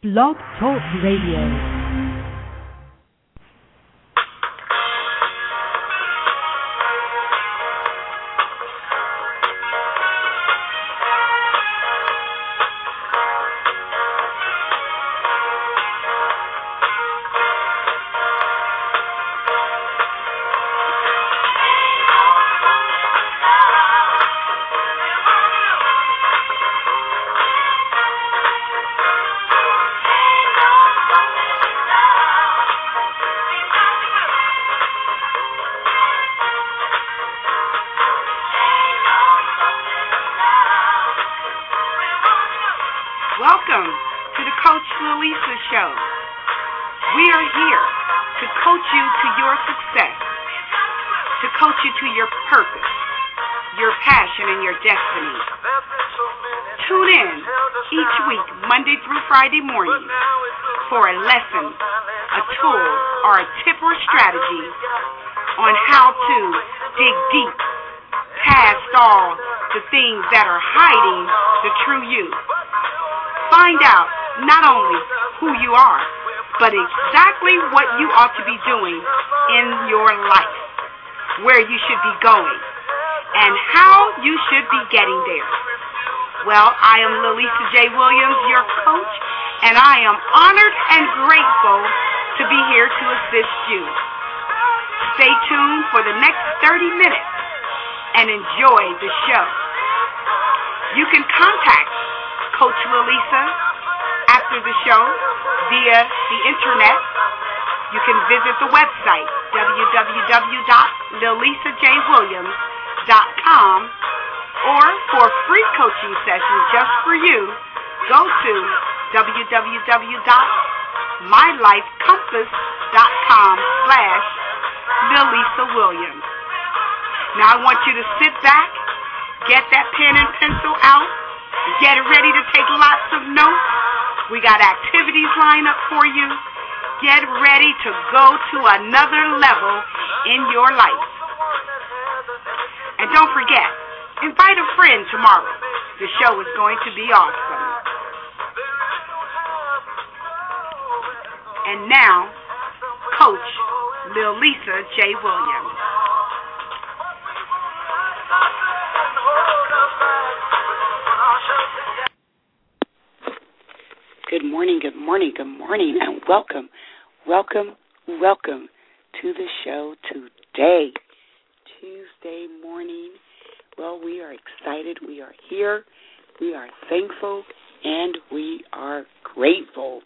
Blog Talk Radio. Welcome to the Coach Lalisa Show. We are here to coach you to your success, to coach you to your purpose, your passion, and your destiny. Tune in each week, Monday through Friday morning, for a lesson, a tool, or a tip or strategy on how to dig deep past all the things that are hiding the true you. Find out not only who you are, but exactly what you ought to be doing in your life, where you should be going, and how you should be getting there. Well, I am Lalisa J. Williams, your coach, and I am honored and grateful to be here to assist you. Stay tuned for the next 30 minutes and enjoy the show. You can contact Coach Lalisa after the show via the internet. You can visit the website www.lalisajwilliams.com, or for free coaching sessions just for you, go to www.mylifecompass.com/LalisaWilliams. Now I want you to sit back, get that pen and pencil out, get ready to take lots of notes. We got activities lined up for you. Get ready to go to another level in your life. And don't forget, invite a friend tomorrow. The show is going to be awesome. And now, Coach Lalisa J. Williams. Good morning, good morning, good morning, and welcome to the show today, Tuesday morning. Well, we are excited, we are here, we are thankful, and we are grateful.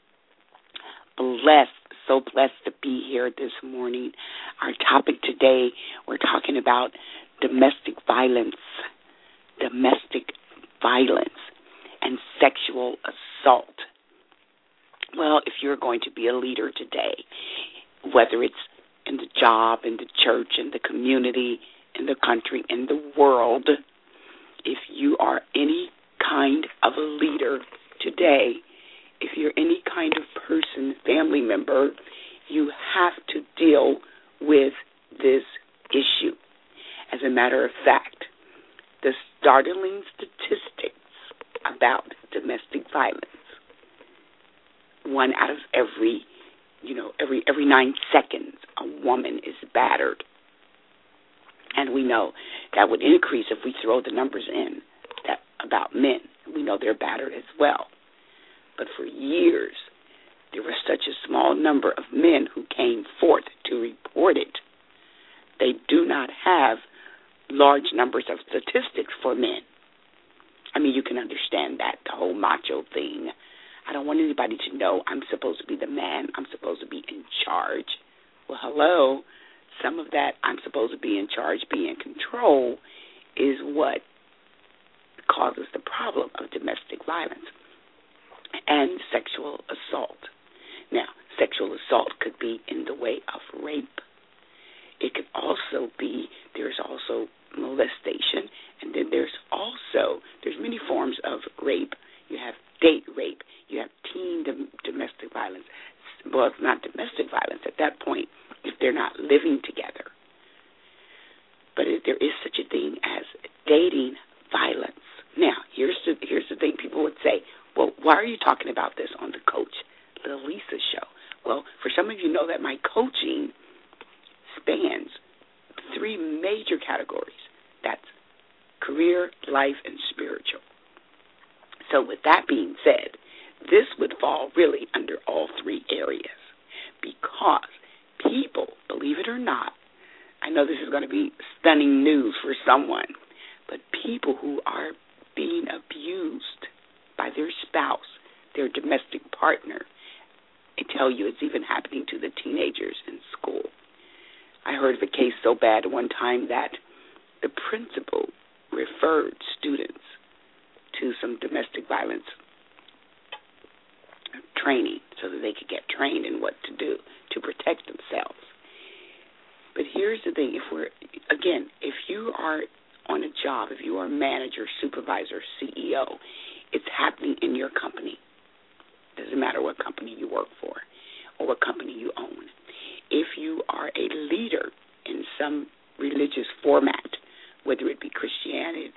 So blessed to be here this morning. Our topic today, we're talking about domestic violence and sexual assault. Well, if you're going to be a leader today, whether it's in the job, in the church, in the community, in the country, in the world, if you are any kind of a leader today, if you're any kind of person, family member, you have to deal with this issue. As a matter of fact, the startling statistics about domestic violence, one out of every 9 seconds, a woman is battered. And we know that would increase if we throw the numbers in that about men. We know they're battered as well. But for years, there was such a small number of men who came forth to report it. They do not have large numbers of statistics for men. I mean, you can understand that, the whole macho thing. I don't want anybody to know I'm supposed to be the man. I'm supposed to be in charge. Well, hello. Some of that I'm supposed to be in charge, be in control, is what causes the problem of domestic violence and sexual assault. Now, sexual assault could be in the way of rape. It could also be, there's also molestation, and then there's many forms of rape. You have date rape. You have teen domestic violence. Well, it's not domestic violence at that point if they're not living together. But there is such a thing as dating violence. Now, here's the thing. People would say, well, why are you talking about this on the Coach Lisa Show? Well, for some of you know that my coaching spans 3 major categories. That's career, life, and spiritual. So with that being said, this would fall really under all 3 areas because people, believe it or not, I know this is going to be stunning news for someone, but people who are being abused by their spouse, their domestic partner, I tell you it's even happening to the teenagers in school. I heard of a case so bad one time that the principal referred students to some domestic violence training so that they could get trained in what to do to protect themselves. But here's the thing, if you are on a job, if you are a manager, supervisor, CEO, it's happening in your company. Doesn't matter what company you work for or what company you own. If you are a leader in some religious format, whether it be Christianity,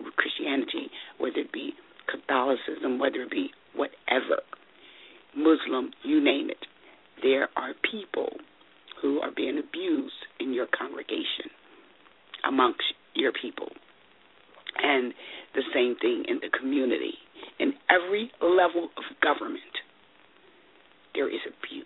whether it be Catholicism, whether it be whatever, Muslim, you name it, there are people who are being abused in your congregation, amongst your people. And the same thing in the community. In every level of government, there is abuse.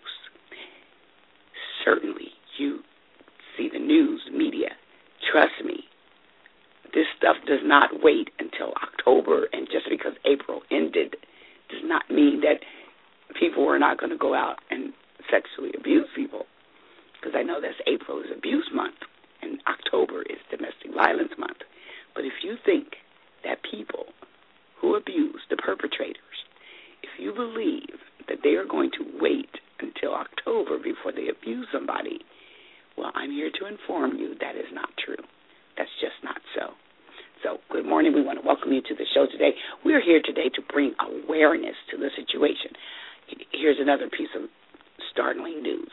Certainly, you see the news, media. Trust me, this stuff does not wait until October, and just because April ended does not mean that people are not going to go out and sexually abuse people. Because I know that April is Abuse Month, and October is Domestic Violence Month. But if you think that people who abuse, the perpetrators, if you believe that they are going to wait until October before they abuse somebody, well, I'm here to inform you that is not true. That's just not so. So, good morning. We want to welcome you to the show today. We're here today to bring awareness to the situation. Here's another piece of startling news.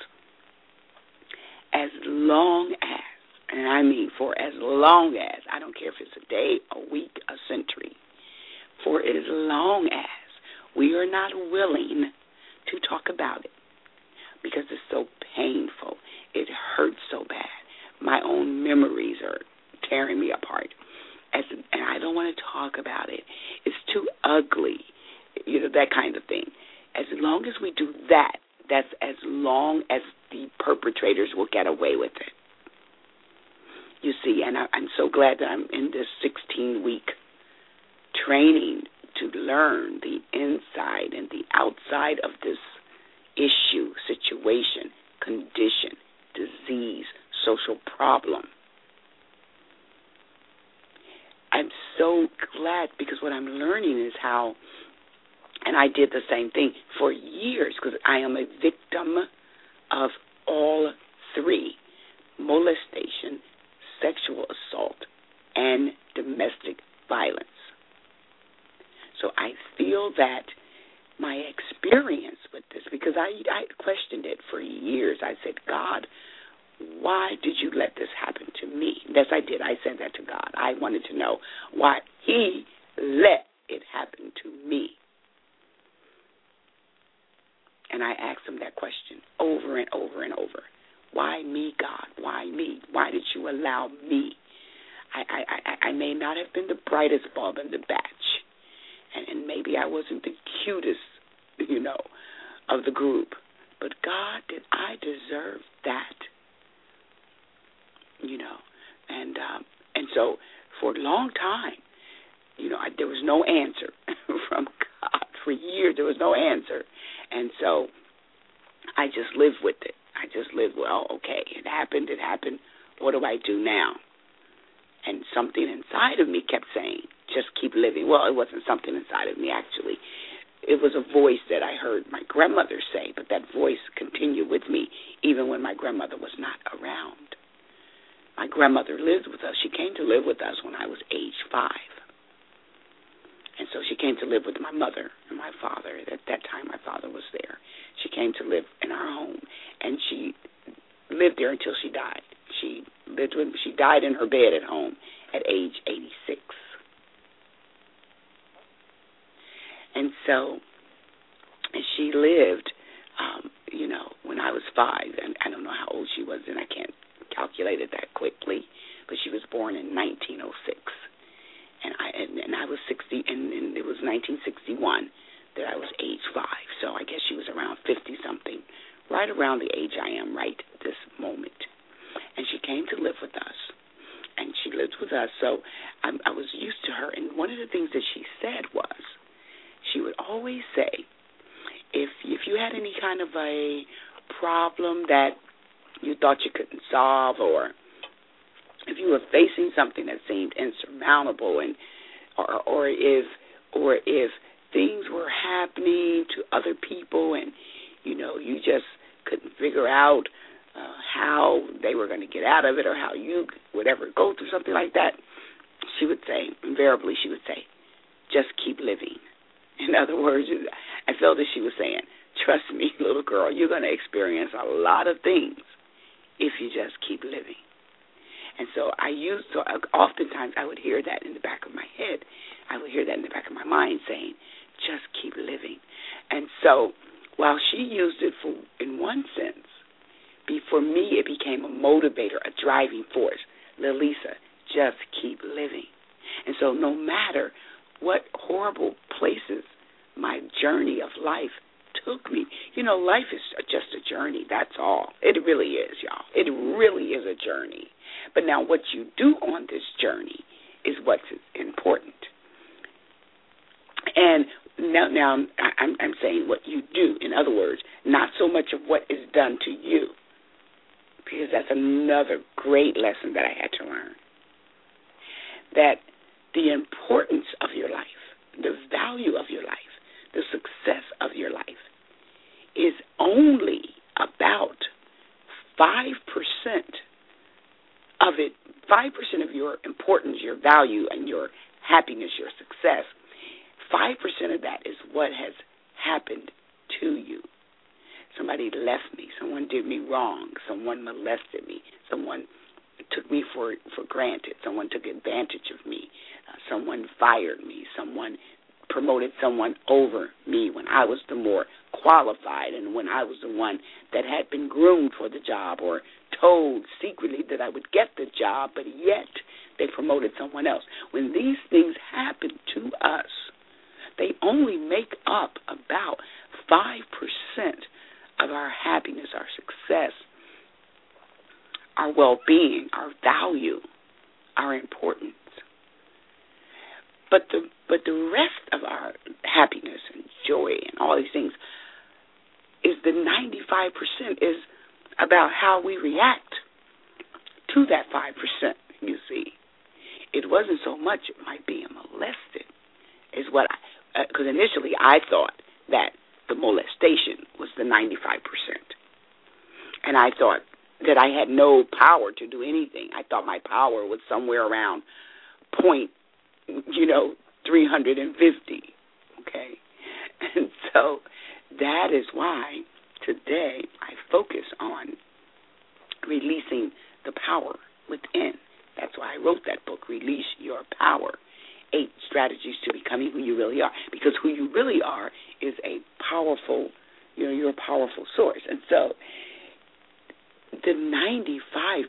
As long as, and I mean for as long as, I don't care if it's a day, a week, a century, for as long as we are not willing to talk about it, because it's so painful, it hurts so bad. My own memories are tearing me apart, and I don't want to talk about it. It's too ugly, that kind of thing. As long as we do that, that's as long as the perpetrators will get away with it. You see, and I'm so glad that I'm in this 16-week training to learn the inside and the outside of this issue, situation, condition, disease, social problem. I'm so glad because what I'm learning is how, and I did the same thing for years because I am a victim of all 3, molestation, sexual assault, and domestic violence. So I feel that my experience with this, because I questioned it for years. I said, God, why did you let this happen to me? Yes, I did. I said that to God. I wanted to know why he let it happen to me. And I asked him that question over and over and over. Why me, God? Why me? Why did you allow me? I may not have been the brightest bulb in the batch, and maybe I wasn't the cutest, of the group. But God, did I deserve that? And so for a long time, there was no answer from God. For years, there was no answer. And so I just lived with it. I just lived, okay, it happened. What do I do now? And something inside of me kept saying, just keep living. Well, it wasn't something inside of me, actually. It was a voice that I heard my grandmother say, but that voice continued with me even when my grandmother was not around. My grandmother lived with us. She came to live with us when I was age 5. And so she came to live with my mother and my father. At that time, my father was there. She came to live in our home, and she lived there until she died. She died in her bed at home at age 86. And so she lived, when I was 5, and I don't know how old she was then. I can't calculate it that quickly, but she was born in 1906, and I was 60, and it was 1961 that I was age 5. So I guess she was around 50-something, right around the age I am right this moment. And she came to live with us, and she lived with us. So I was used to her, and one of the things that she said was, she would always say, if you had any kind of a problem that you thought you couldn't solve, or if you were facing something that seemed insurmountable, and or if things were happening to other people, and you just couldn't figure out how they were going to get out of it, or how you would ever go through something like that, she would say, invariably, she would say, just keep living. In other words, I felt that she was saying, trust me, little girl, you're going to experience a lot of things if you just keep living. And so oftentimes I would hear that in the back of my head. I would hear that in the back of my mind saying, just keep living. And so while she used it in one sense, for me it became a motivator, a driving force. Lilisa, just keep living. And so no matter what horrible places my journey of life took me, life is just a journey, that's all. It really is, y'all. It really is a journey. But now what you do on this journey is what's important. And now I'm saying what you do. In other words, not so much of what is done to you, because that's another great lesson that I had to learn. That the importance of your life, the value of your life, the success of your life is only about 5% of it, 5% of your importance, your value, and your happiness, your success. 5% of that is what has happened to you. Somebody left me. Someone did me wrong. Someone molested me. Someone took me for granted. Someone took advantage of me. Someone fired me. Someone promoted someone over me when I was the more qualified, and when I was the one that had been groomed for the job, or told secretly that I would get the job, but yet they promoted someone else. When these things happen to us, they only make up about 5% of our happiness, our success, our well-being, our value, our importance. But the rest of our happiness and joy and all these things is the 95% is about how we react to that 5%, you see. It wasn't so much my being molested is what because initially I thought that the molestation was the 95%. And I thought that I had no power to do anything. I thought my power was somewhere around 350, okay? And so that is why today I focus on releasing the power within. That's why I wrote that book, Release Your Power, 8 Strategies to Becoming Who You Really Are. Because who you really are is a powerful, you're a powerful source. And so the 95%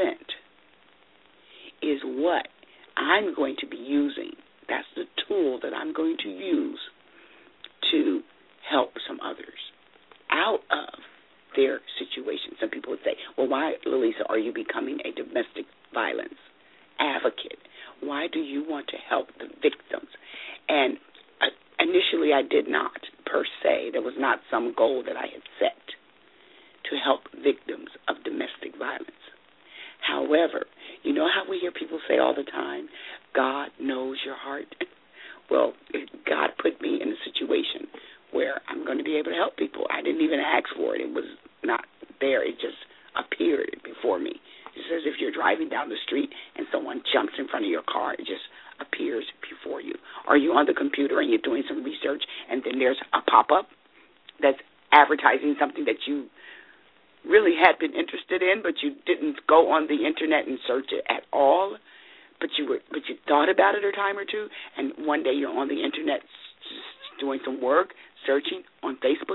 is what I'm going to be using. That's the tool that I'm going to use to help some others out of their situation. Some people would say, well, why, Lilisa, are you becoming a domestic violence advocate? Why do you want to help the victims? And initially I did not, per se. There was not some goal that I had set to help victims of domestic violence. However, you know how we hear people say all the time, God knows your heart? Well, God put me in a situation where I'm going to be able to help people. I didn't even ask for it. It was not there. It just appeared before me. It's as if you're driving down the street and someone jumps in front of your car. It just appears before you. Are you on the computer and you're doing some research and then there's a pop-up that's advertising something that you really had been interested in, but you didn't go on the internet and search it at all, but you thought about it a time or two, and one day you're on the internet doing some work, searching on Facebook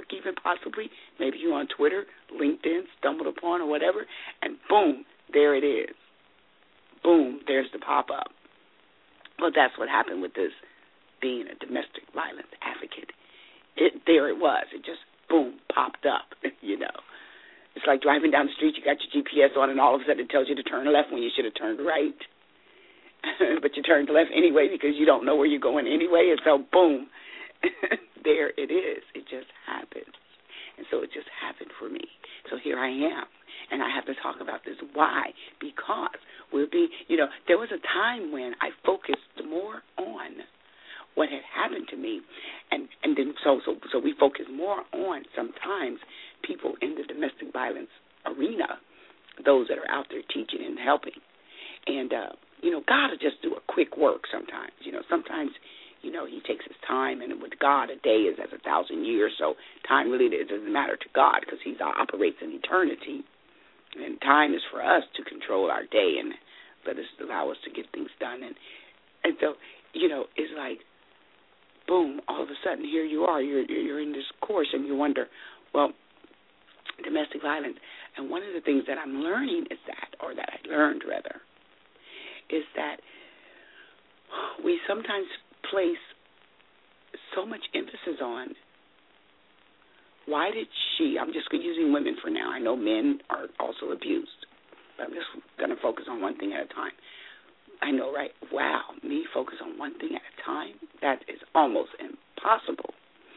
possibly. Maybe you're on Twitter, LinkedIn, stumbled upon or whatever, and boom, there it is. Boom, there's the pop-up. Well, that's what happened with this being a domestic violence advocate. There it was. It just, boom, popped up, you know. It's like driving down the street, you got your GPS on, and all of a sudden it tells you to turn left when you should have turned right. But you turned left anyway because you don't know where you're going anyway, and so, boom, there it is. It just happens. And so it just happened for me. So here I am, and I have to talk about this. Why? Because there was a time when I focused more on what had happened to me, and then so we focus more on sometimes people in the domestic violence arena, those that are out there teaching and helping. And, God will just do a quick work sometimes. Sometimes, he takes his time, and with God, a day is as 1,000 years, so time really doesn't matter to God because he operates in eternity. And time is for us to control our day and allow us to get things done. And so, it's like, boom, all of a sudden, here you are. You're in this course, and you wonder, well, domestic violence. And one of the things that I'm learning is that I learned, is that we sometimes place so much emphasis on why did I'm just using women for now. I know men are also abused, but I'm just going to focus on one thing at a time. I know, right? Wow, me focus on one thing at a time? That is almost impossible.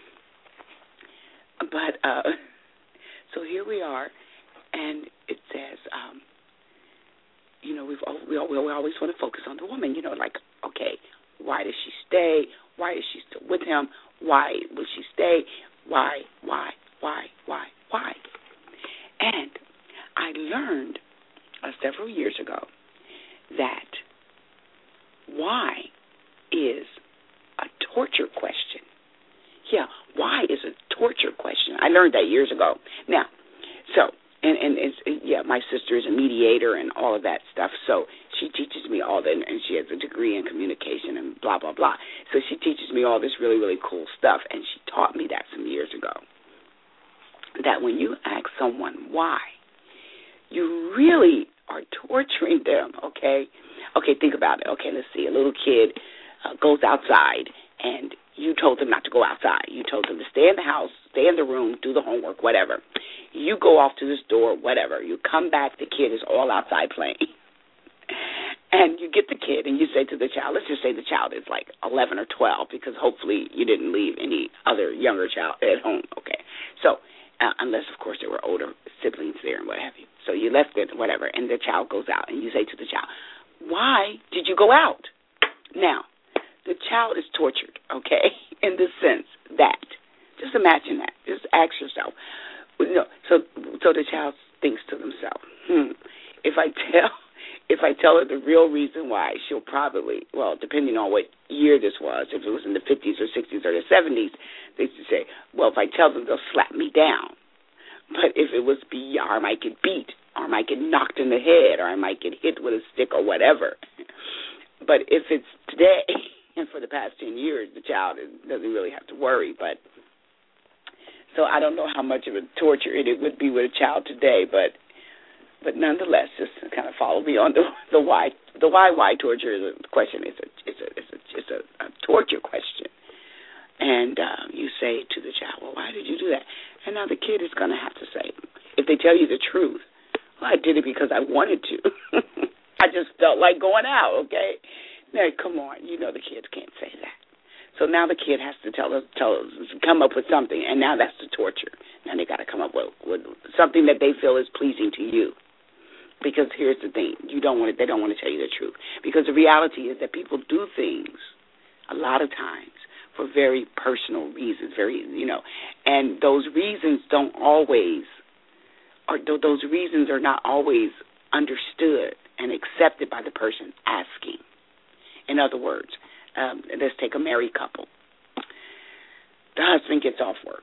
But, so here we are, and it says, we always want to focus on the woman, like, okay, why does she stay? Why is she still with him? Why will she stay? Why? And I learned several years ago that why is a torture question. Yeah, why is a torture question? I learned that years ago. Now, so, and it's, my sister is a mediator and all of that stuff, so she teaches me all that, and she has a degree in communication and blah, blah, blah. So she teaches me all this really, really cool stuff, and she taught me that some years ago, that when you ask someone why, you really are torturing them, okay? Okay, think about it. Okay, let's see. A little kid goes outside, and you told them not to go outside. You told them to stay in the house, stay in the room, do the homework, whatever. You go off to the store, whatever. You come back, the kid is all outside playing. And you get the kid, and you say to the child, let's just say the child is like 11 or 12, because hopefully you didn't leave any other younger child at home, okay? So, unless, of course, there were older siblings there and what have you. So you left it, whatever, and the child goes out, and you say to the child, why did you go out? Now, the child is tortured, okay, in the sense that, just imagine that. Just ask yourself. So the child thinks to themselves, if I tell her the real reason why, she'll probably, well, depending on what year this was, if it was in the 50s or 60s or the 70s, they used to say, well, if I tell them, they'll slap me down. But if it was I might get beat, or I might get knocked in the head, or I might get hit with a stick or whatever. But if it's today, and for the past 10 years, the child doesn't really have to worry. But so I don't know how much of a torture it would be with a child today, but nonetheless, just kind of follow me on the why. The why torture is a question. It's a torture question. And you say to the child, well, why did you do that? And now the kid is going to have to say, if they tell you the truth, well, I did it because I wanted to. I just felt like going out, okay? Now, come on, the kids can't say that. So now the kid has to come up with something, and now that's the torture. Now they got to come up with something that they feel is pleasing to you. Because here's the thing, they don't want to tell you the truth. Because the reality is that people do things a lot of times for very personal reasons, and those reasons those reasons are not always understood and accepted by the person asking. In other words, let's take a married couple. The husband gets off work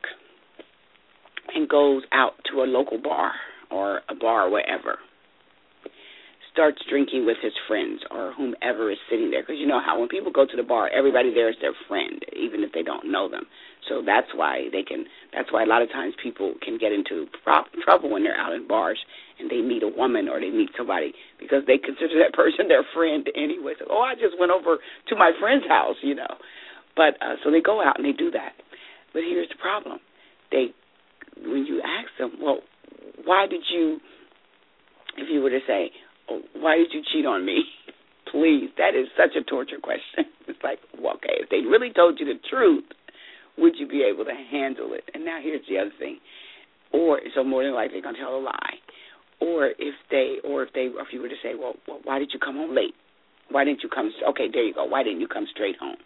and goes out to a local bar or a bar wherever. starts drinking with his friends or whomever is sitting there. Because you know how when people go to the bar, everybody there is their friend, even if they don't know them. So that's why a lot of times people can get into trouble when they're out in bars and they meet a woman or they meet somebody because they consider that person their friend anyway. So, I just went over to my friend's house, you know. But so they go out and they do that. But here's the problem. When you ask them, well, why did you, if you were to say, why did you cheat on me? Please, that is such a torture question. It's like, well, okay, if they really told you the truth, would you be able to handle it? And now here's the other thing. So more than likely they're going to tell a lie. Or if you were to say, well, why did you come home late? Why didn't you come? Okay, there you go. Why didn't you come straight home?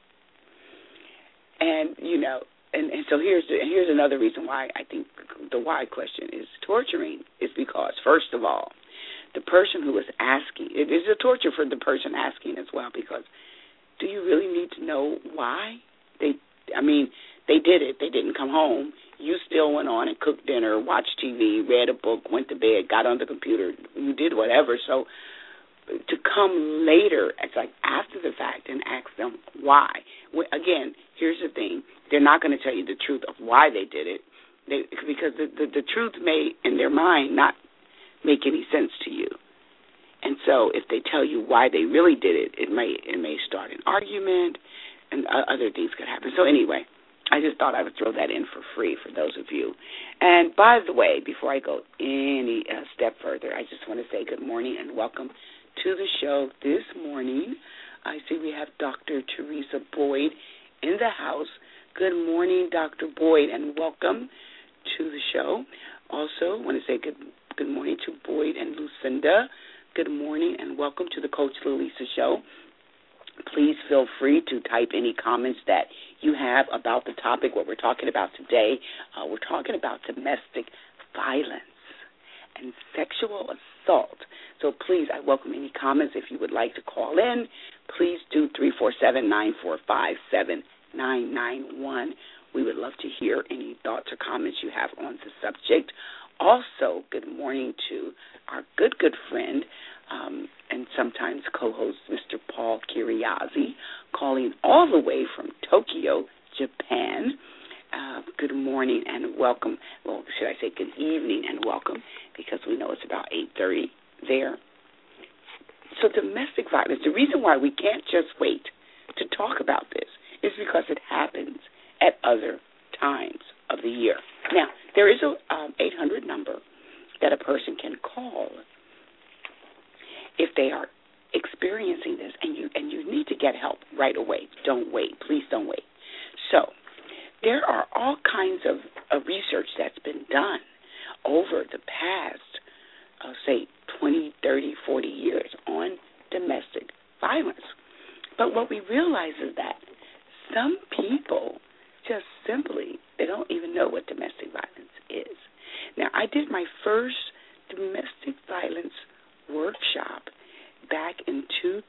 And you know, and so here's another reason why I think the why question is torturing is because first of all, the person who is asking, it is a torture for the person asking as well, because do you really need to know why? They did it. They didn't come home. You still went on and cooked dinner, watched TV, read a book, went to bed, got on the computer. You did whatever. So to come later, it's like after the fact, and ask them why. Again, here's the thing. They're not going to tell you the truth of why they did it, because the truth may, in their mind, not make any sense to you. And so if they tell you why they really did it, it may start an argument, and other things could happen. So anyway, I just thought I would throw that in for free for those of you. And by the way, before I go any step further, I just want to say good morning and welcome to the show this morning. I see we have Dr. Teresa Boyd in the house. Good morning, Dr. Boyd, and welcome to the show. Also, I want to say good morning to Boyd and Lucinda. Good morning and welcome to the Coach Lalisa Show. Please feel free to type any comments that you have about the topic, what we're talking about today. We're talking about domestic violence and sexual assault. So please, I welcome any comments. If you would like to call in, please do 347-945-7991. We would love to hear any thoughts or comments you have on the subject. Also, good morning to our good friend and sometimes co-host Mr. Paul Kiriazi, calling all the way from Tokyo, Japan. Good morning and welcome. Well, should I say good evening and welcome, because we know it's about 8:30 there. So domestic violence, the reason why we can't just wait to talk about this is because it happens at other times of the year. Now, there is a 800 number that a person can call if they are experiencing this, and you need to get help right away. Don't wait. Please don't wait. So there are all kinds of research that's been done over the past, say, 20, 30, 40 years on domestic violence. But what we realize is that some people just simply, they don't even know what domestic violence is. Now, I did my first domestic violence workshop back in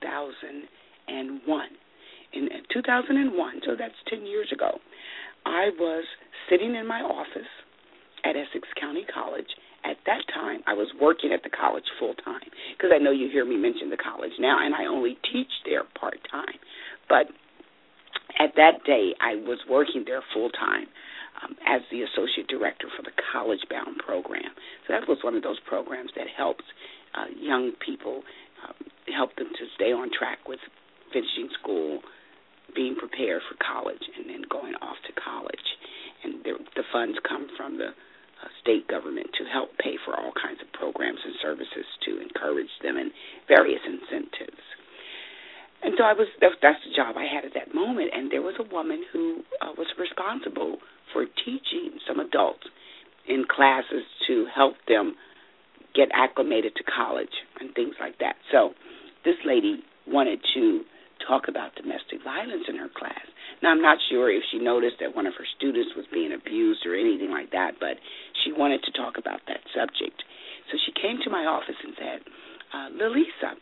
2001. In 2001, so that's 10 years ago, I was sitting in my office at Essex County College. At that time, I was working at the college full-time, because I know you hear me mention the college now, and I only teach there part-time. But at that day, I was working there full-time as the associate director for the College Bound program. So that was one of those programs that helps young people, help them to stay on track with finishing school, being prepared for college, and then going off to college. And the funds come from the state government to help pay for all kinds of programs and services to encourage them and various incentives. And so that's the job I had at that moment. And there was a woman who was responsible for teaching some adults in classes to help them get acclimated to college and things like that. So this lady wanted to talk about domestic violence in her class. Now, I'm not sure if she noticed that one of her students was being abused or anything like that, but she wanted to talk about that subject. So she came to my office and said, Lalisa,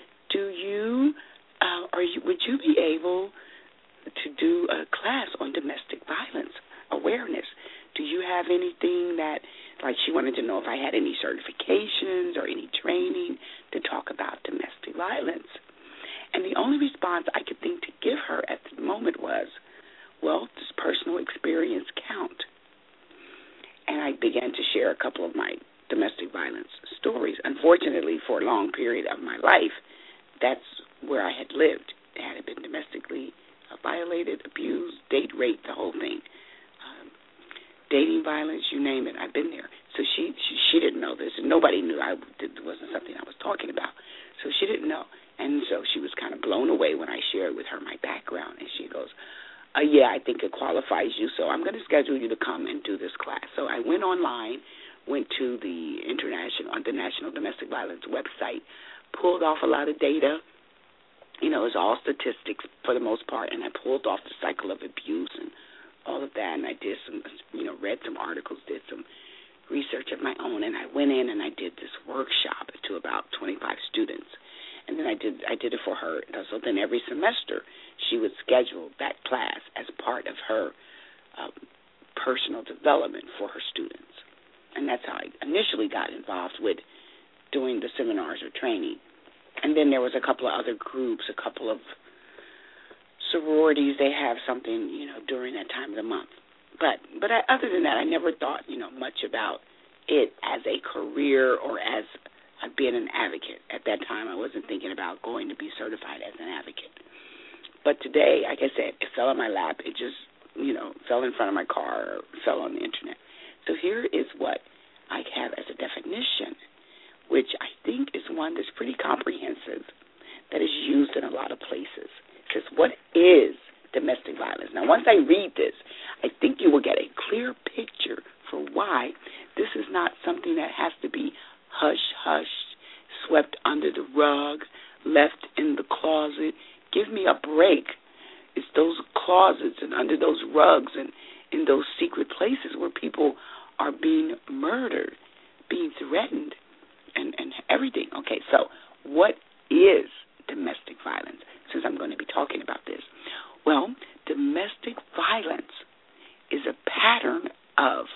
would you be able to do a class on domestic violence awareness? Do you have anything that Like she wanted to know if I had any certifications or any training to talk about domestic violence. And the only response I could think to give her at the moment was, well, does personal experience count? And I began to share a couple of my domestic violence stories. Unfortunately, for a long period of my life, that's where I had lived. I had been domestically violated, abused, date raped, the whole thing. Dating violence, you name it, I've been there. So she didn't know this, and nobody knew. It wasn't something I was talking about. So she didn't know. And so she was kind of blown away when I shared with her my background. And she goes, yeah, I think it qualifies you, so I'm going to schedule you to come and do this class. So I went online, went to the National Domestic Violence website, pulled off a lot of data. You know, it's all statistics for the most part, and I pulled off the cycle of abuse and all of that, and I did some, read some articles, did some research of my own, and I went in and I did this workshop to about 25 students, and then I did it for her. So then every semester she would schedule that class as part of her personal development for her students, and that's how I initially got involved with doing the seminars or training. And then there was a couple of other groups, a couple of sororities. They have something, during that time of the month. But other than that, I never thought, much about it as a career or as being an advocate. At that time, I wasn't thinking about going to be certified as an advocate. But today, like I said, it fell in my lap. It just, fell in front of my car or fell on the Internet. So here is what I have as a definition, which I think is one that's pretty comprehensive, that is used in a lot of places. Because what is domestic violence? Now, once I read this, I think you will get a clear picture for why this is not something that has to be hush-hush, swept under the rug, left in the closet. Give me a break. It's those closets and under those rugs and in those secret places where people are being murdered, being threatened, and everything. Okay, so what is domestic violence, since I'm going to be talking about this? Well, domestic violence is a pattern of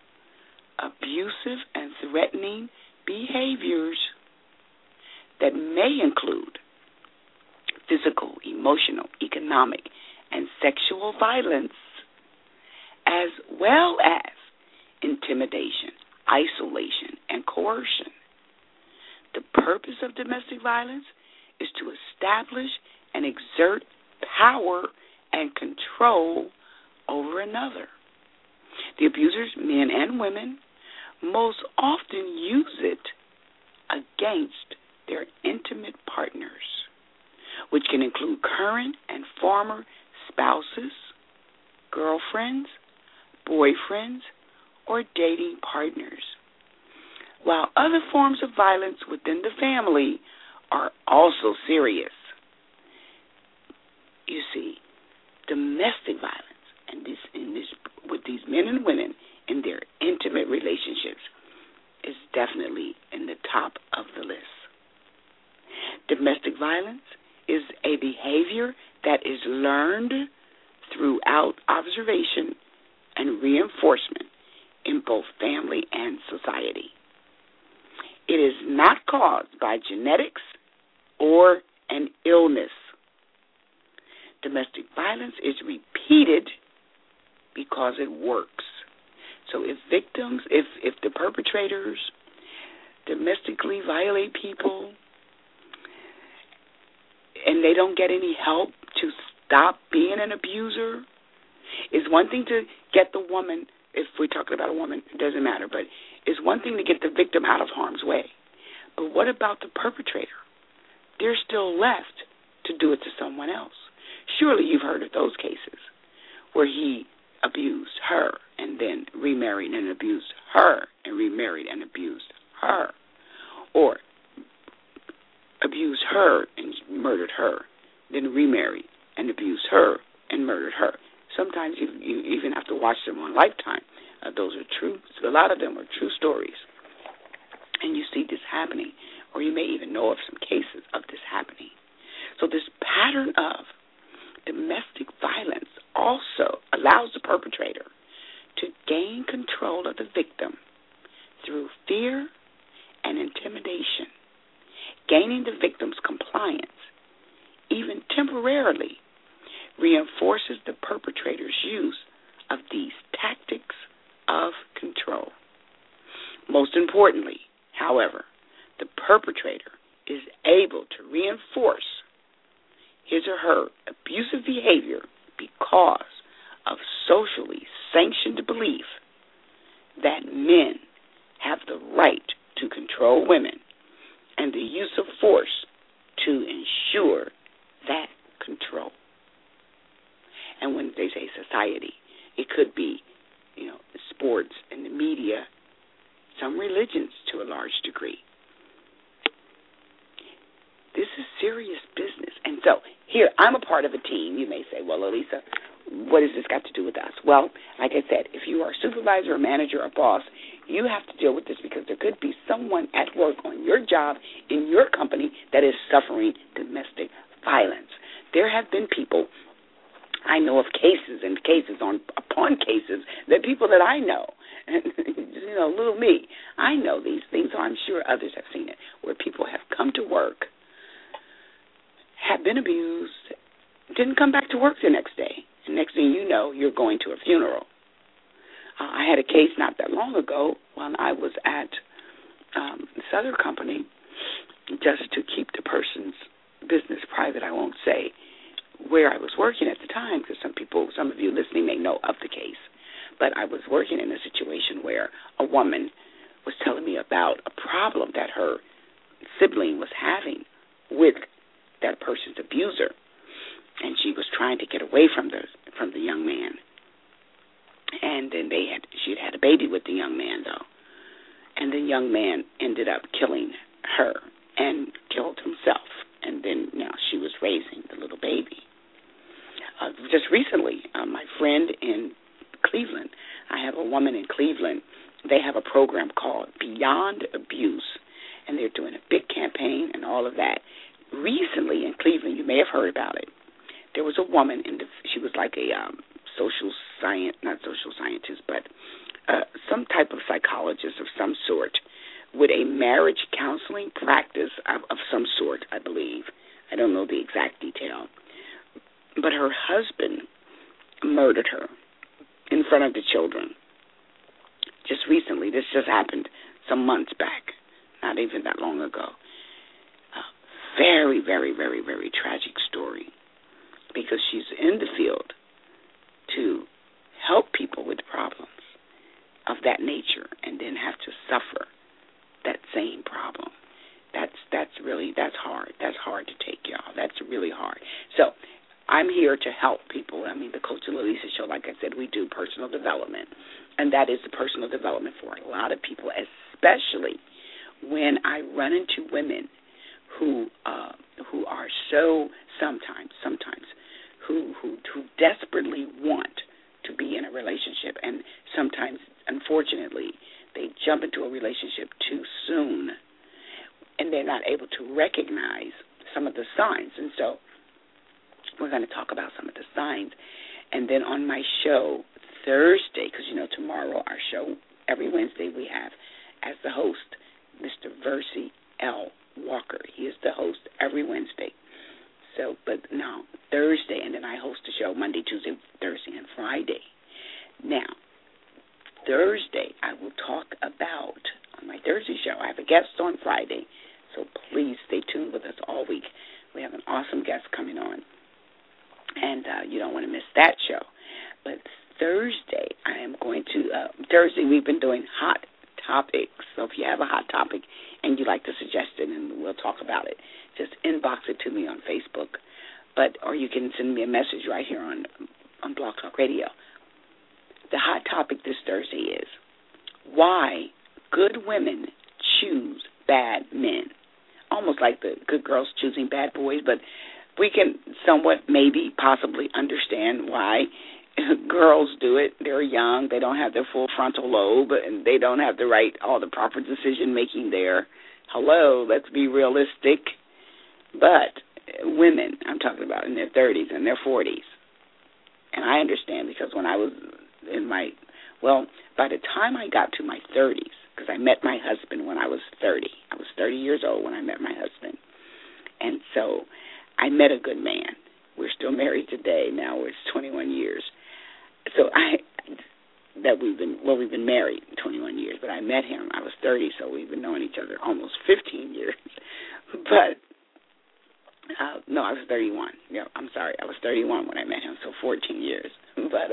abusive and threatening behaviors that may include physical, emotional, economic, and sexual violence, as well as intimidation, isolation, and coercion. The purpose of domestic violence is to establish and exert power and control over another. The abusers, men and women, most often use it against their intimate partners, which can include current and former spouses, girlfriends, boyfriends, or dating partners. While other forms of violence within the family are also serious, you see, domestic violence with these men and women in their intimate relationships is definitely in the top of the list. Domestic violence is a behavior that is learned throughout observation and reinforcement in both family and society. It is not caused by genetics or an illness. Domestic violence is repeated because it works. So if the perpetrators domestically violate people and they don't get any help to stop being an abuser, it's one thing to get the woman, if we're talking about a woman, it doesn't matter, but it's one thing to get the victim out of harm's way. But what about the perpetrator? They're still left to do it to someone else. Surely you've heard of those cases where he abused her and then remarried and abused her and remarried and abused her, or abused her and murdered her, then remarried and abused her and murdered her. Sometimes you even have to watch them on Lifetime. Those are true. A lot of them are true stories. And you see this happening, or you may even know of some cases of this happening. So this pattern of domestic violence also allows the perpetrator to gain control of the victim fear and intimidation. Gaining the victim's compliance, even temporarily, reinforces the perpetrator's use of these tactics of control. Most importantly, however, the perpetrator is able to reinforce his or her abusive behavior because of socially sanctioned belief that men have the right to control women and the use of force to ensure that control. And when they say society, it could be, sports and the media, some religions to a large degree. This is serious business. And so here, I'm a part of a team. You may say, well, Elisa, what has this got to do with us? Well, like I said, if you are a supervisor, a manager, a boss, you have to deal with this because there could be someone at work on your job in your company that is suffering domestic violence. There have been people, I know of cases and cases upon cases, that people that I know, and little me, I know these things, so I'm sure others have seen it, where people have come to work, have been abused, didn't come back to work the next day. And next thing you know, you're going to a funeral. I had a case not that long ago when I was at this other company, just to keep the person's business private. I won't say where I was working at the time because some of you listening may know of the case. But I was working in a situation where a woman was telling me about a problem that her sibling was having with that person's abuser, and she was trying to get away from the young man. And then she had a baby with the young man, though. And the young man ended up killing her and killed himself. And then now she was raising the little baby. Just recently, my friend in Cleveland, I have a woman in Cleveland, they have a program called Beyond Abuse, and they're doing a big campaign and all of that. Recently in Cleveland, you may have heard about it, there was a woman, she was like a not social scientist, but some type of psychologist of some sort with a marriage counseling practice of some sort, I believe. I don't know the exact detail. But her husband murdered her in front of the children. Just recently, this just happened some months back, not even that long ago. Very, very, very, very tragic story because she's in the field to help people with problems of that nature and then have to suffer that same problem. That's hard. That's hard to take, y'all. That's really hard. So I'm here to help people. I mean, the Coach and Elisa Show, like I said, we do personal development, and that is the personal development for a lot of people, especially when I run into women who are so sometimes who desperately want to be in a relationship, and sometimes, unfortunately, they jump into a relationship too soon, and they're not able to recognize some of the signs. And so we're going to talk about some of the signs. And then on my show Thursday, because, tomorrow our show, every Wednesday we have as the host, Mr. Versi L. Walker. He is the host every Wednesday. So, but now Thursday, and then I host the show Monday, Tuesday, Thursday, and Friday. Now, Thursday, I will talk about, on my Thursday show, I have a guest on Friday, so please stay tuned with us all week. We have an awesome guest coming on, and you don't want to miss that show. But Thursday, I am going to, Thursday we've been doing hot topics, so if you have a hot topic and you'd like to suggest it and we'll talk about it, just inbox it to me on Facebook, or you can send me a message right here on Blog Talk Radio. The hot topic this Thursday is why good women choose bad men. Almost like the good girls choosing bad boys, but we can somewhat, maybe, possibly understand why girls do it. They're young, they don't have their full frontal lobe, and they don't have all the proper decision-making there. Hello, let's be realistic. But women, I'm talking about in their 30s and their 40s, and I understand because when I was by the time I got to my 30s, because I met my husband when I was 30. I was 30 years old when I met my husband. And so I met a good man. We're still married today. Now it's 21 years. So we've been married 21 years, but I met him. I was 30, so we've been knowing each other almost 15 years. But, no, I was 31. Yeah, I'm sorry. I was 31 when I met him, so 14 years. But,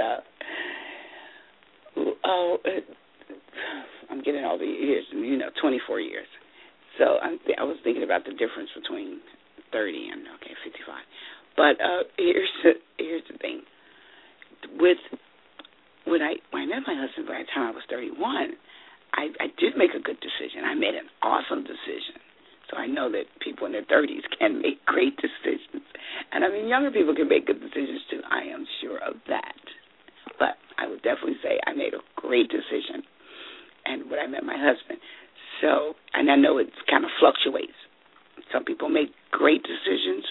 I'm getting all the years, 24 years. So I was thinking about the difference between 30 and, 55. But here's the thing. When I met my husband, by the time I was 31, I did make a good decision. I made an awesome decision. So I know that people in their 30s can make great decisions. And, younger people can make good decisions, too. I am sure of that. But I would definitely say I made a great decision and when I met my husband. So, and I know it kind of fluctuates. Some people make great decisions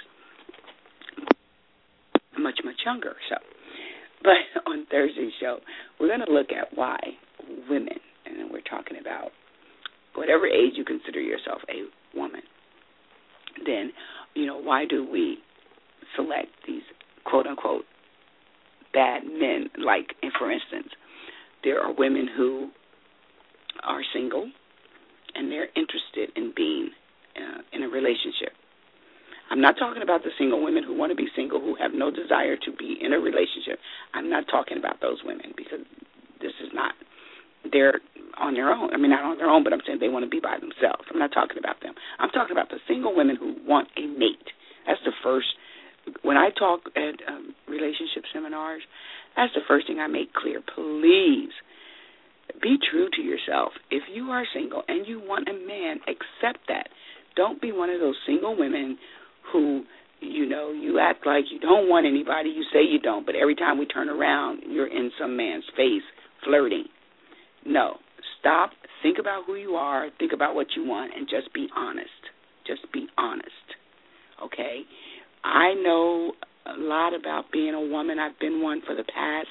much, much younger. So, but on Thursday's show, we're going to look at why women, and then we're talking about whatever age you consider yourself a woman, then, why do we select these quote-unquote bad men? Like, for instance, there are women who are single and they're interested in being in a relationship. I'm not talking about the single women who want to be single, who have no desire to be in a relationship. I'm not talking about those women because this is not, they're on their own. Not on their own, but I'm saying they want to be by themselves. I'm not talking about them. I'm talking about the single women who want a mate. That's the first, when I talk at relationship seminars, that's the first thing I make clear. Please be true to yourself. If you are single and you want a man, accept that. Don't be one of those single women who, you act like you don't want anybody. You say you don't, but every time we turn around, you're in some man's face flirting. No. Stop. Think about who you are. Think about what you want, and just be honest. Just be honest. Okay? I know a lot about being a woman. I've been one for the past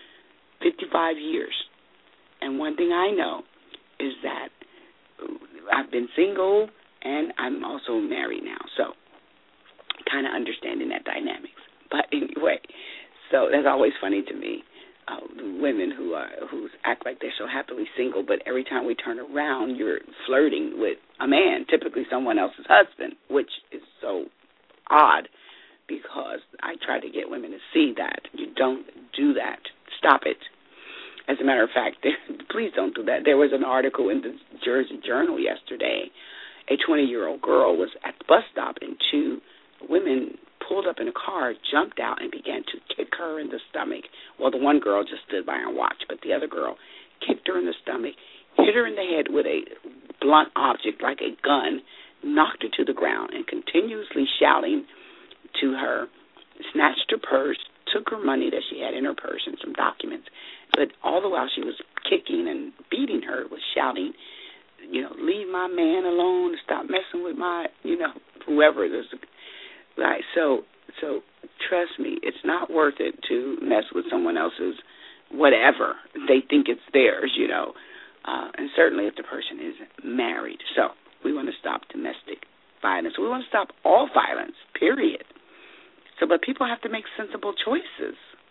55 years. And one thing I know is that I've been single and I'm also married now. So kind of understanding that dynamics. But anyway, so that's always funny to me. Women who act like they're so happily single, but every time we turn around, you're flirting with a man, typically someone else's husband, which is so odd because I try to get women to see that. You don't do that. Stop it. As a matter of fact, please don't do that. There was an article in the Jersey Journal yesterday. A 20-year-old girl was at the bus stop, and two women pulled up in a car, jumped out, and began to kick her in the stomach. Well, the one girl just stood by and watched, but the other girl kicked her in the stomach, hit her in the head with a blunt object like a gun, knocked her to the ground, and continuously shouting to her, snatched her purse, took her money that she had in her purse and some documents. But all the while she was kicking and beating her, was shouting, leave my man alone, stop messing with my, whoever. Right, so trust me, it's not worth it to mess with someone else's whatever. They think it's theirs, and certainly if the person is married. So we want to stop domestic violence. We want to stop all violence, period. So, but people have to make sensible choices.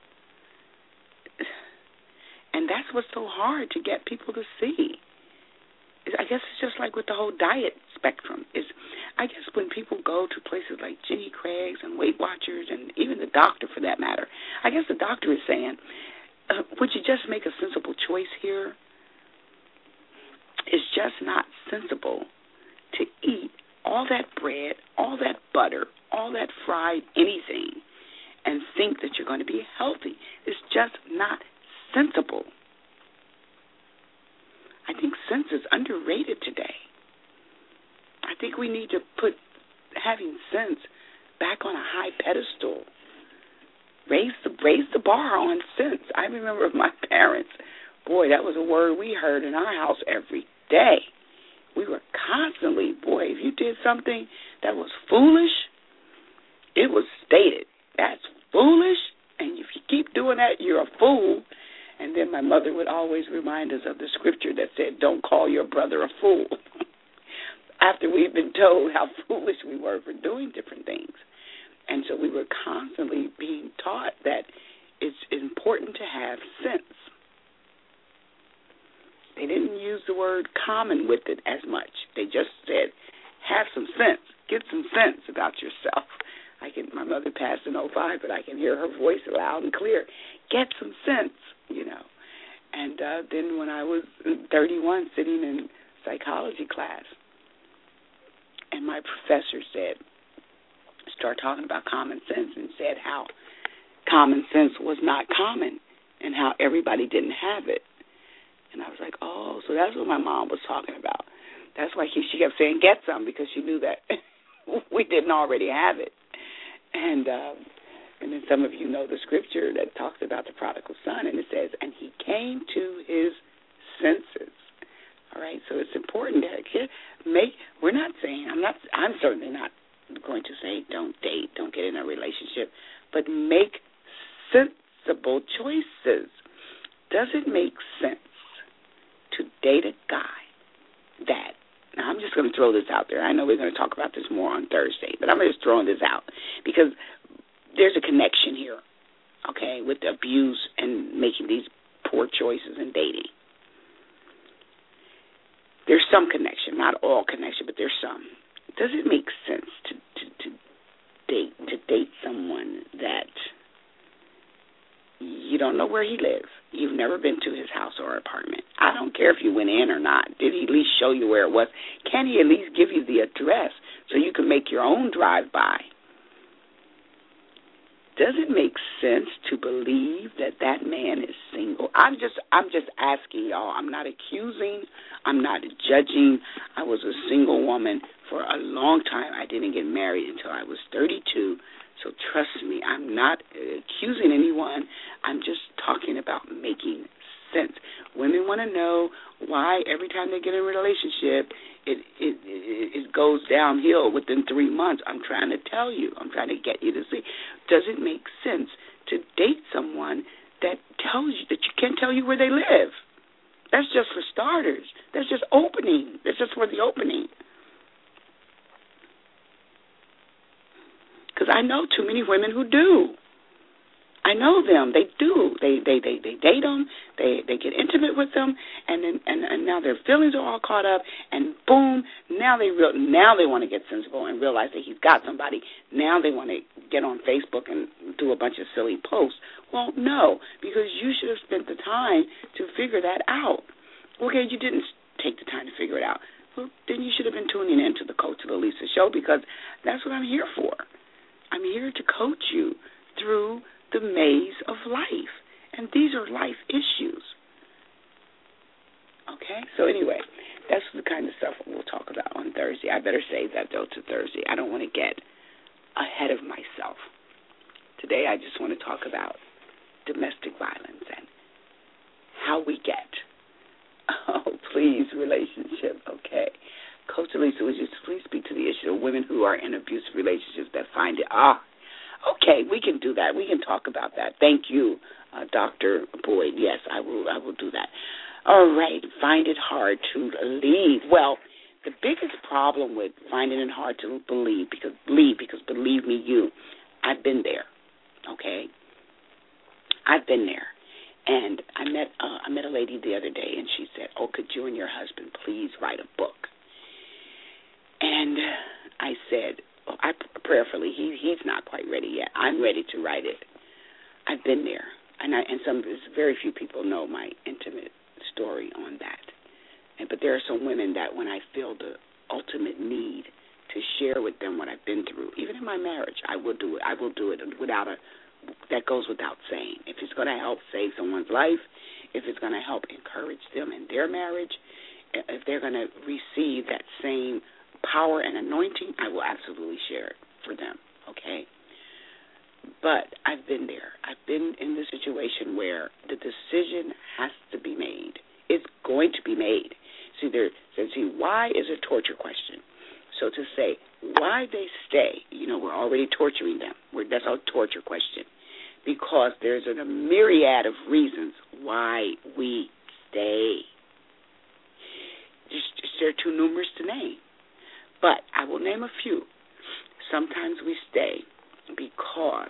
And that's what's so hard to get people to see. I guess it's just like with the whole diet spectrum. I guess when people go to places like Jenny Craig's and Weight Watchers and even the doctor for that matter, I guess the doctor is saying, would you just make a sensible choice here? It's just not sensible to eat all that bread, all that butter, all that fried anything and think that you're going to be healthy. It's just not sensible. I think sense is underrated today. I think we need to put having sense back on a high pedestal. Raise the bar on sense. I remember my parents, boy, that was a word we heard in our house every day. We were constantly, if you did something that was foolish, it was stated. That's foolish, and if you keep doing that, you're a fool. And then my mother would always remind us of the scripture that said, don't call your brother a fool. After we've been told how foolish we were for doing different things. And so we were constantly being taught that it's important to have sense. They didn't use the word common with it as much. They just said, have some sense. Get some sense about yourself. My mother passed in 2005, but I can hear her voice loud and clear. Get some sense, And then when I was 31, sitting in psychology class, and my professor started talking about common sense and said how common sense was not common and how everybody didn't have it. And I was like, oh, so that's what my mom was talking about. That's why she kept saying get some, because she knew that we didn't already have it. And then some of you know the scripture that talks about the prodigal son, and it says, and he came to his senses. All right, so it's important to we're not saying, I'm certainly not going to say don't date, don't get in a relationship, but make sensible choices. Does it make sense to date a guy that, now I'm just going to throw this out there. I know we're going to talk about this more on Thursday, but I'm just throwing this out because there's a connection here, okay, with the abuse and making these poor choices in dating. There's some connection, not all connection, but there's some. Does it make sense to date someone that you don't know where he lives? You've never been to his house or apartment. I don't care if you went in or not. Did he at least show you where it was? Can he at least give you the address so you can make your own drive-by? Does it make sense to believe that that man is single? I'm just asking y'all. I'm not accusing. I'm not judging. I was a single woman for a long time. I didn't get married until I was 32. So trust me, I'm not accusing anyone. I'm just talking about making sense. Women want to know why every time they get in a relationship, it goes downhill within 3 months. I'm trying to tell you. I'm trying to get you to see. Does it make sense to date someone that tells you that you can't tell you where they live? That's just for starters. That's just opening. That's just for the opening. Because I know too many women who do. I know them. They do. They date them. They get intimate with them, and now their feelings are all caught up. And boom, now they want to get sensible and realize that he's got somebody. Now they want to get on Facebook and do a bunch of silly posts. Well, no, because you should have spent the time to figure that out. Okay, you didn't take the time to figure it out. Well, then you should have been tuning in to the Coach Lisa show, because that's what I'm here for. I'm here to coach you through the maze of life. And these are life issues. Okay? So anyway, that's the kind of stuff we'll talk about on Thursday. I better save that, though, to Thursday. I don't want to get ahead of myself. Today I just want to talk about domestic violence and how we get, relationship, okay? Coach Lisa, would you please speak to the issue of women who are in abusive relationships that find it, okay, we can do that. We can talk about that. Thank you, Dr. Boyd. Yes, I will do that. All right, find it hard to believe. Well, the biggest problem with finding it hard to believe, because believe me, I've been there, okay? I've been there. And I met a lady the other day, and she said, could you and your husband please write a book? And I said, prayerfully, he's not quite ready yet. I'm ready to write it. I've been there, and very few people know my intimate story on that. But there are some women that when I feel the ultimate need to share with them what I've been through, even in my marriage, I will do it. I will do it that goes without saying. If it's going to help save someone's life, if it's going to help encourage them in their marriage, if they're going to receive that same power and anointing, I will absolutely share it for them, okay? But I've been there. I've been in the situation where the decision has to be made. It's going to be made. See, why is a torture question. So to say why they stay, we're already torturing them. That's our torture question, because there's a myriad of reasons why we stay. they're too numerous to name. But I will name a few. Sometimes we stay because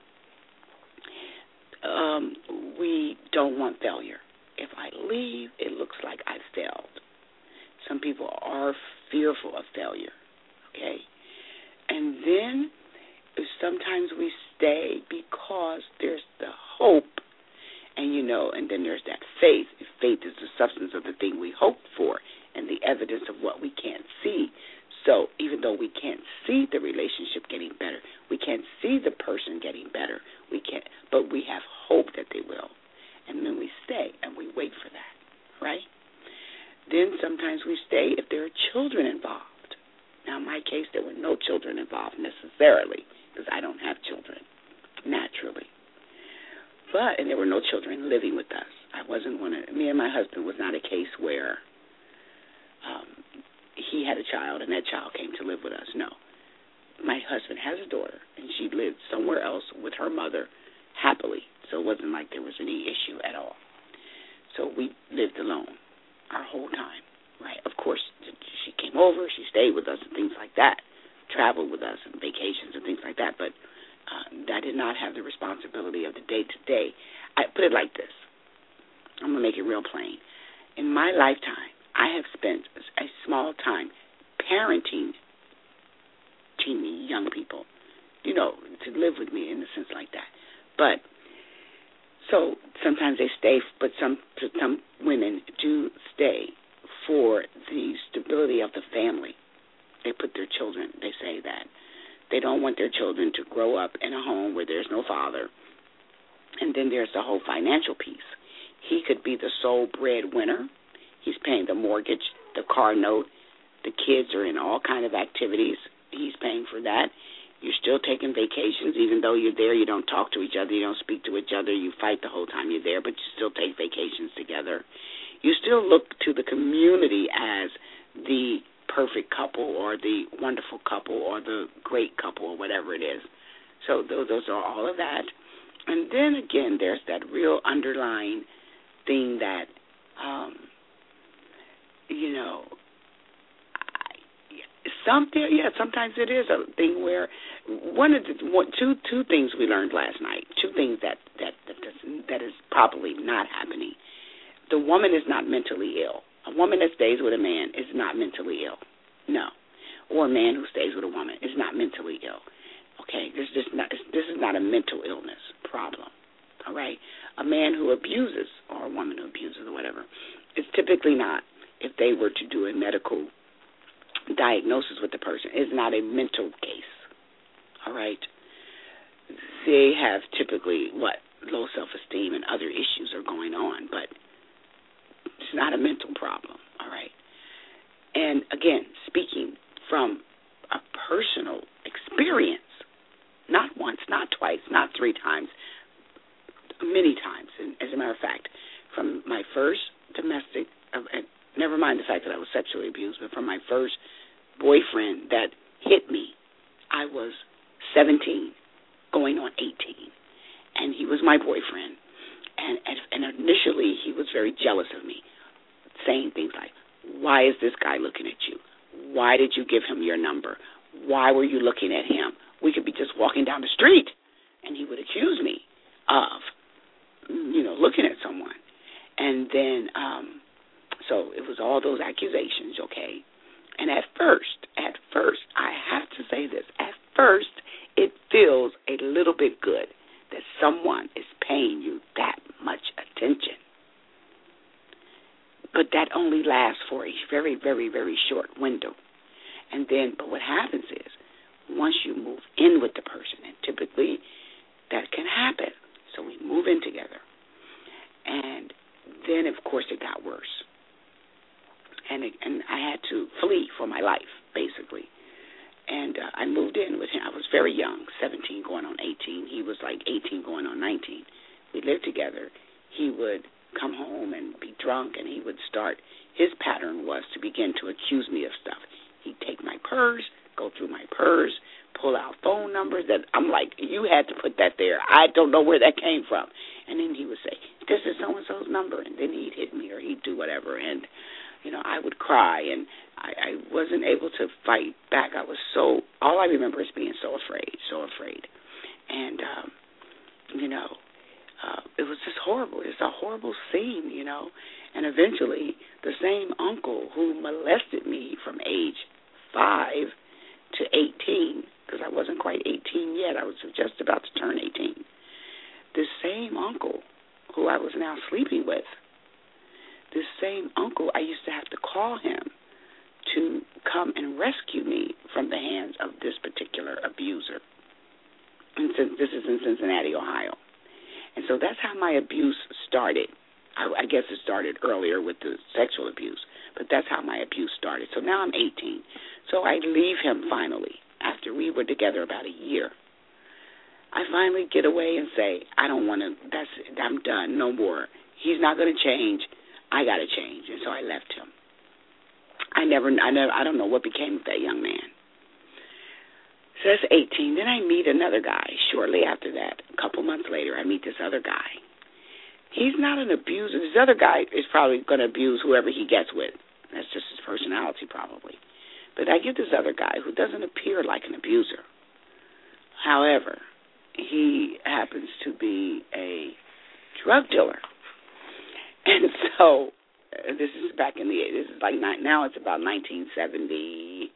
we don't want failure. If I leave, it looks like I failed. Some people are fearful of failure, okay? And then sometimes we stay because there's the hope, and then there's that faith. Faith is the substance of the thing we hope for and the evidence of what we can't see. So even though we can't see the relationship getting better, we can't see the person getting better, but we have hope that they will. And then we stay and we wait for that, right? Then sometimes we stay if there are children involved. Now, in my case, there were no children involved necessarily because I don't have children naturally. And there were no children living with us. Me and my husband was not a case where he had a child and that child came to live with us. No. My husband has a daughter, and she lived somewhere else with her mother happily. So it wasn't like there was any issue at all. So we lived alone our whole time, right? Of course, she came over, she stayed with us and things like that, traveled with us and vacations and things like that, but I did not have the responsibility of the day-to-day. I put it like this. I'm going to make it real plain. In my lifetime, I have spent a small time parenting teeny young people, to live with me in a sense like that. But so sometimes they stay, but some women do stay for the stability of the family. They put their children, they say that they don't want their children to grow up in a home where there's no father. And then there's the whole financial piece. He could be the sole breadwinner. He's paying the mortgage, the car note. The kids are in all kind of activities. He's paying for that. You're still taking vacations. Even though you're there, you don't talk to each other. You don't speak to each other. You fight the whole time you're there, but you still take vacations together. You still look to the community as the perfect couple or the wonderful couple or the great couple or whatever it is. So those are all of that. And then, again, there's that real underlying thing that, sometimes it is a thing where two things we learned last night, two things that is probably not happening. The woman is not mentally ill. A woman that stays with a man is not mentally ill. No. Or a man who stays with a woman is not mentally ill. Okay? This is not a mental illness problem. All right? A man who abuses or a woman who abuses or whatever is typically not, if they were to do a medical diagnosis with the person, is not a mental case. All right? They have typically, low self-esteem and other issues are going on, but it's not a mental problem. All right? And, again, speaking from a personal experience, not once, not twice, not three times, many times. And as a matter of fact, from my first domestic, never mind the fact that I was sexually abused, but from my first boyfriend that hit me, I was 17, going on 18, and he was my boyfriend. And initially, he was very jealous of me, saying things like, why is this guy looking at you? Why did you give him your number? Why were you looking at him? We could be just walking down the street, and he would accuse me of, looking at someone. And then, so it was all those accusations, okay? And at first, I have to say this, at first, it feels a little bit good that someone is paying you that much attention. But that only lasts for a very, very, very short window. And then, but what happens is, once you move in with the person, and typically that can happen, so we move in together. And then, of course, it got worse. And I had to flee for my life, basically. And I moved in with him. I was very young, 17 going on 18. He was like 18 going on 19. We lived together. He would come home and be drunk, and he would start. His pattern was to begin to accuse me of stuff. He'd take my purse, go through my purse, pull out phone numbers that I'm like, you had to put that there. I don't know where that came from. And then he would say, this is so-and-so's number, and then he'd hit me or he'd do whatever. And, I would cry, and I wasn't able to fight back. All I remember is being so afraid. And, it was just horrible. It's a horrible scene, And eventually, the same uncle who molested me from age 5 to 18, because I wasn't quite 18 yet, I was just about to turn 18, this same uncle who I was now sleeping with, this same uncle, I used to have to call him to come and rescue me from the hands of this particular abuser. And this is in Cincinnati, Ohio. And so that's how my abuse started. I guess it started earlier with the sexual abuse, but that's how my abuse started. So now I'm 18. So I leave him finally after we were together about a year. I finally get away and say, I don't want to, I'm done, no more. He's not going to change. I got to change. And so I left him. I don't know what became of that young man. So that's 18. Then I meet another guy shortly after that. A couple months later, I meet this other guy. He's not an abuser. This other guy is probably going to abuse whoever he gets with. That's just his personality probably. But I get this other guy who doesn't appear like an abuser. However, he happens to be a drug dealer. And so this is back in the 80s. This is like now it's about 1970.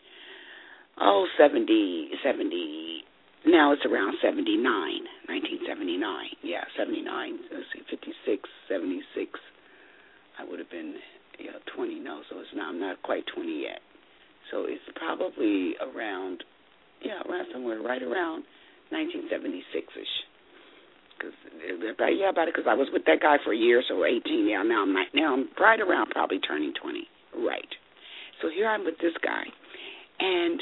70. Now it's around 79, 1979. Yeah, 79. Let's see, 56, 76. I would have been 20. No, so it's not. I'm not quite 20 yet. So it's probably around somewhere right around 1976ish. Because I was with that guy for a year, so 18. Yeah, now I'm right around probably turning 20. Right. So here I'm with this guy, and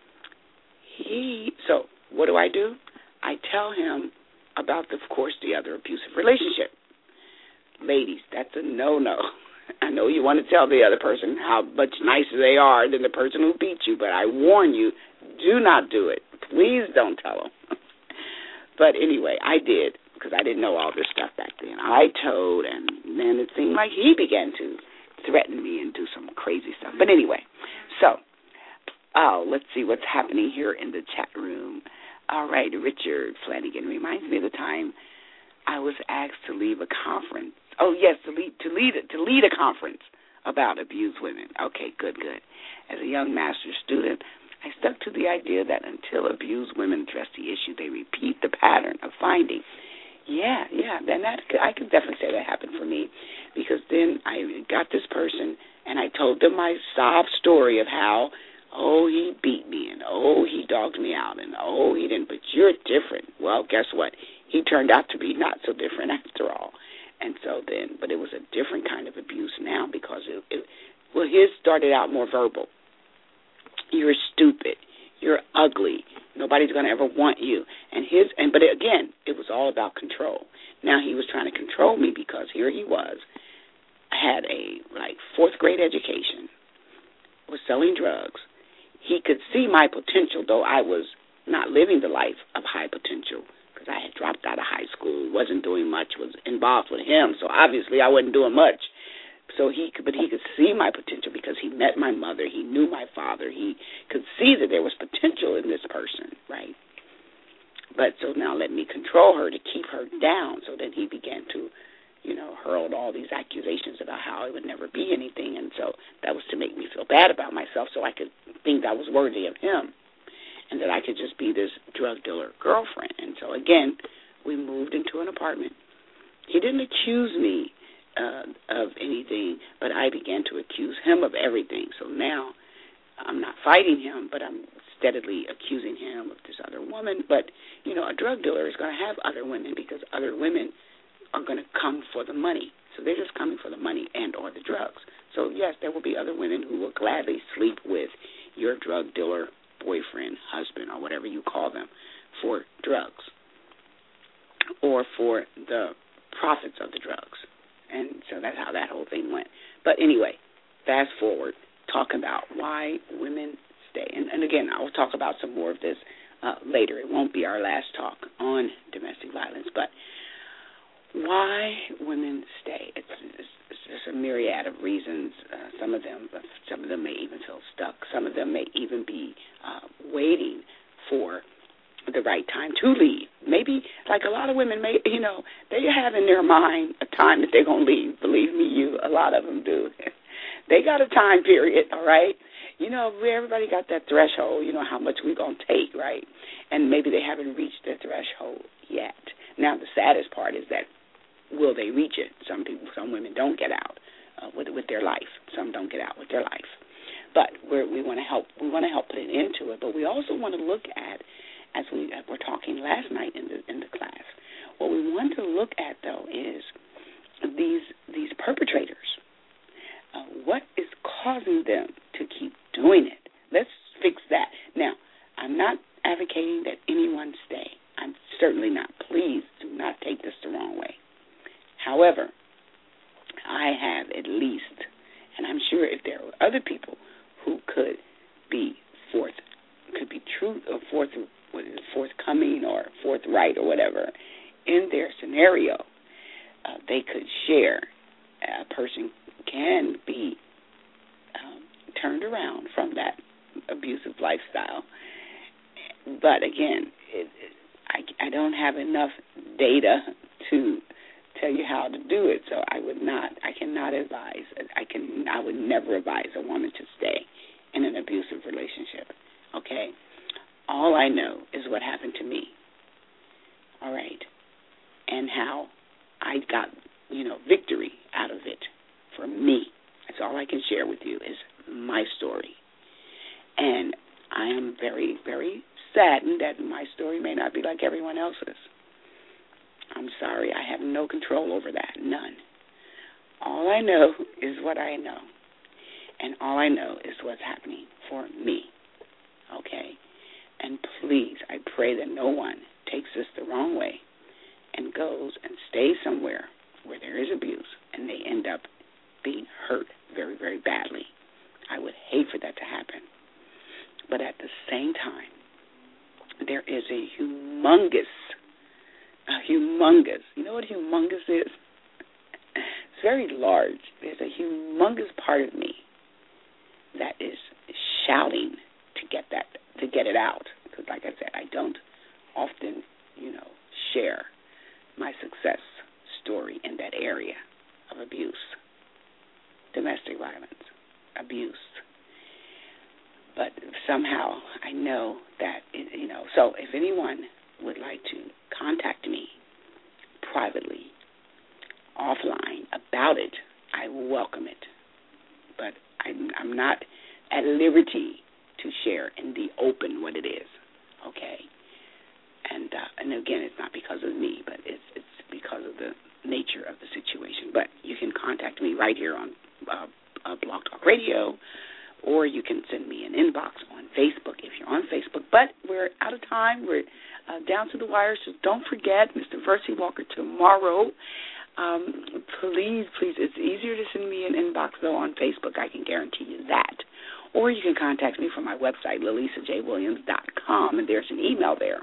so what do? I tell him about, of course, the other abusive relationship. Ladies, that's a no-no. I know you want to tell the other person how much nicer they are than the person who beat you, but I warn you, do not do it. Please don't tell them. But anyway, I did, because I didn't know all this stuff back then. I told, and then it seemed like he began to threaten me and do some crazy stuff. But anyway, so let's see what's happening here in the chat room. All right, Richard Flanagan reminds me of the time I was asked to leave a conference. Oh, yes, to lead a conference about abused women. Okay, good. As a young master's student, I stuck to the idea that until abused women address the issue, they repeat the pattern of finding. Yeah, then I could definitely say that happened for me, because then I got this person and I told them my sob story of how, he beat me, and he dogged me out, and he didn't, but you're different. Well, guess what? He turned out to be not so different after all. And so then, but it was a different kind of abuse now, because his started out more verbal. You're stupid. You're ugly. Nobody's going to ever want you. But again, it was all about control. Now he was trying to control me, because here he was, had a fourth grade education, was selling drugs. He could see my potential, though I was not living the life of high potential, because I had dropped out of high school, wasn't doing much, was involved with him, so obviously I wasn't doing much. So he could see my potential, because he met my mother, he knew my father, he could see that there was potential in this person, right? But so now let me control her to keep her down. So then he began to, hurled all these accusations about how I would never be anything, and so that was to make me feel bad about myself, so I could think I was worthy of him, and that I could just be this drug dealer girlfriend. And so again, we moved into an apartment. He didn't accuse me of anything, but I began to accuse him of everything. So now I'm not fighting him, but I'm steadily accusing him of this other woman. But, a drug dealer is going to have other women, because other women are going to come for the money. So they're just coming for the money and or the drugs. So, yes, there will be other women who will gladly sleep with your drug dealer boyfriend, husband, or whatever you call them, for drugs or for the profits of the drugs. And so that's how that whole thing went. But anyway, fast forward, talk about why women stay. And again, I will talk about some more of this later. It won't be our last talk on domestic violence, but why women stay. It's there's a myriad of reasons. Some of them may even feel stuck. Some of them may even be waiting for the right time to leave. Maybe, like a lot of women, they have in their mind a time that they're going to leave. Believe me, a lot of them do. They got a time period, all right? Everybody got that threshold, how much we're going to take, right? And maybe they haven't reached the threshold yet. Now, the saddest part is that will they reach it? Some women don't get out with their life. Some don't get out with their life. But we want to help. We want to help put an end to it. But we also want to look at, as we were talking last night in the class, what we want to look at though is these perpetrators. What is causing them to keep doing it? Let's fix that. Now, I'm not advocating that anyone stay. I'm certainly not. Please do not take this the wrong way. However, I have at least, and I'm sure if there were other people who could be forthcoming or forthright or whatever in their scenario, they could share. A person can be turned around from that abusive lifestyle. But again, I don't have enough data to tell you how to do it, so I cannot advise. I would never advise a woman to stay in an abusive relationship. Okay? All I know is what happened to me. All right? And how I got, victory out of it for me. That's all I can share with you is my story. And I am very, very saddened that my story may not be like everyone else's. I'm sorry. I have no control over that. None. All I know is what I know. And all I know is what's happening for me. Okay? And please, I pray that no one takes this the wrong way and goes and stays somewhere where there is abuse and they end up being hurt very, very badly. I would hate for that to happen. But at the same time, there is a humongous, you know what humongous is? It's very large. There's a humongous part of me that is shouting to get it out. Because like I said, I don't often, share my success story in that area of abuse, domestic violence, abuse. But somehow I know that, so if anyone would like to contact me privately, offline, about it, I welcome it. But I'm not at liberty to share in the open what it is, okay? And again, it's not because of me, but it's because of the nature of the situation. But you can contact me right here on Blog Talk Radio, or you can send me an inbox on Facebook if you're on Facebook. But we're out of time. We're down to the wire, so don't forget Mr. Versi Walker tomorrow. Please, it's easier to send me an inbox, though, on Facebook. I can guarantee you that. Or you can contact me from my website, LaLisaJWilliams.com, and there's an email there,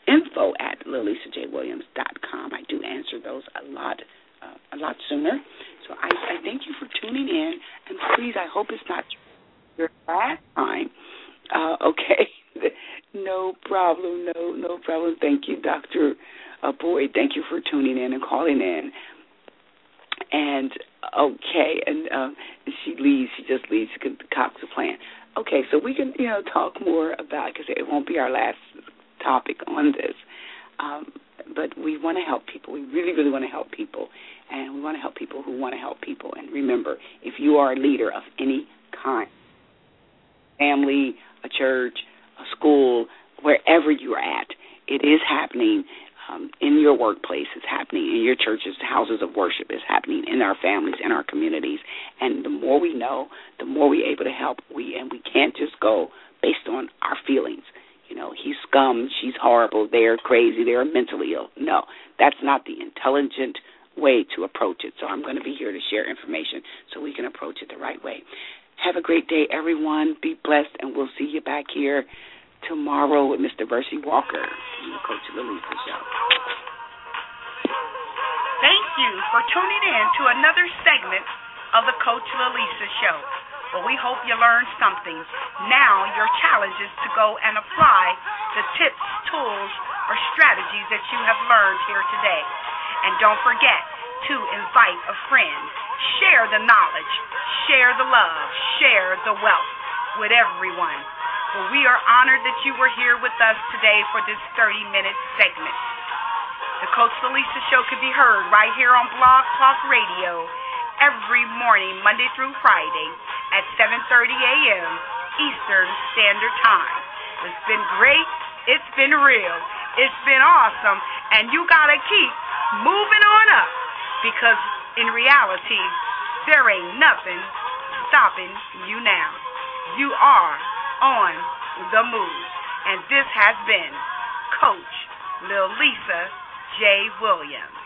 info@LaLisaJWilliams.com. I do answer those a lot sooner. So I thank you for tuning in, and please, I hope it's not your last time. Okay. No problem. No problem. Thank you, Dr. Boyd. Thank you for tuning in and calling in. And, okay, and she leaves. She just leaves to concoct the plan. Okay, so we can, talk more about it because it won't be our last topic on this. But we want to help people. We really, really want to help people. And we want to help people who want to help people. And remember, if you are a leader of any kind, family, a church, a school, wherever you are at, it is happening in your workplace. It's happening in your churches, houses of worship. It's happening in our families, in our communities. And the more we know, the more we're able to help. We can't just go based on our feelings. He's scum, she's horrible, they're crazy, they're mentally ill. No, that's not the intelligent way to approach it. So I'm going to be here to share information so we can approach it the right way. Have a great day, everyone. Be blessed, and we'll see you back here tomorrow with Mr. Versi Walker on the Coach Lalisa Show. Thank you for tuning in to another segment Coach Lalisa Show. But we hope you learned something. Now your challenge is to go and apply the tips, tools, or strategies that you have learned here today. And don't forget to invite a friend. Share the knowledge, share the love, share the wealth with everyone. Well, we are honored that you were here with us today for this 30-minute segment. The Coach Lalisa Show can be heard right here on Blog Talk Radio every morning, Monday through Friday at 7:30 a.m. Eastern Standard Time. It's been great. It's been real. It's been awesome. And you got to keep moving on up because in reality, there ain't nothing stopping you now. You are on the move. And this has been Coach Lalisa J. Williams.